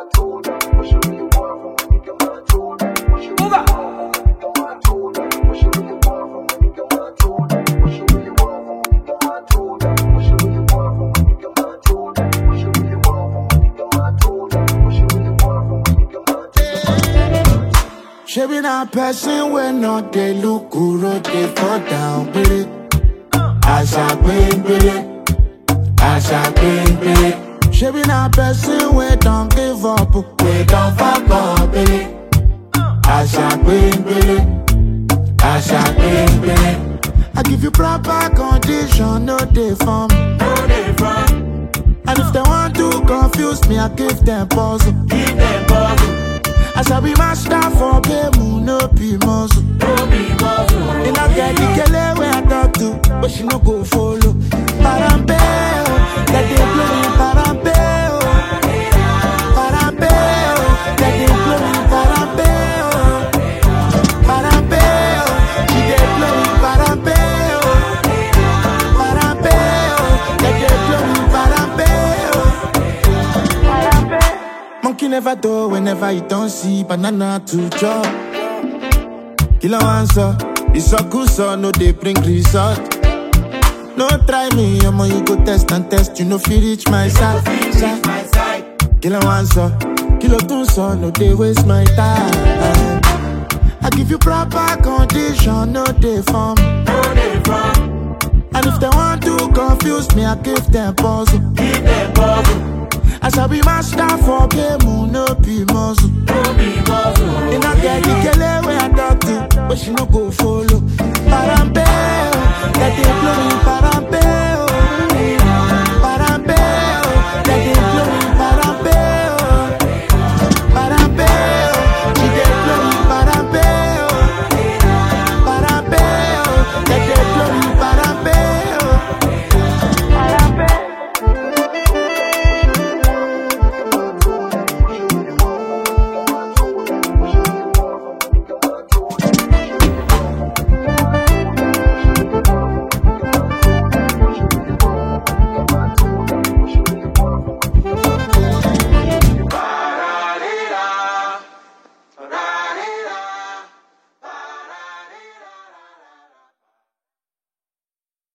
She be not person when not they look good, they fall down, baby. I shall bring, baby. I shall bring, baby. She be not person when don't give up, we don't fuck up, baby. I shall bring, baby. I shall bring, baby. I give you proper condition, no day from, no day from. And if they want to confuse me, I give them puzzle, give them puzzle. I shall be master for game, no be muscle. No be muscle. And I get the kele where I talk to, but she no go follow. Parambe, let them blow me, parambe, parambe, let them blow me, parambe, parambe, she dey blow me, parambe, parambe, let them blow me, parambe, parambe. Monkey never do whenever you don't see banana to chop. Killer answer, it's a good son, no they bring result. No try me, you go test and test, you know fi reach my side. Killer answer, kilo two son, no they waste my time. I give you proper condition, no they form. And if they want to confuse me, I give them puzzle. Give them puzzle. I shall be master for game, no be muscle. No be muscle. And I get the kele where I talk to, but she no go follow. Parambe, let them